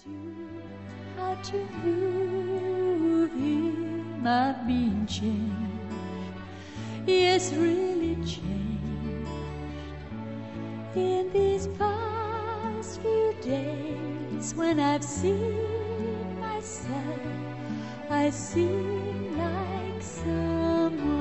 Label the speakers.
Speaker 1: you how to move him. I've been changed, yes, really changed in these past few days. When I've seen myself, I seem like someone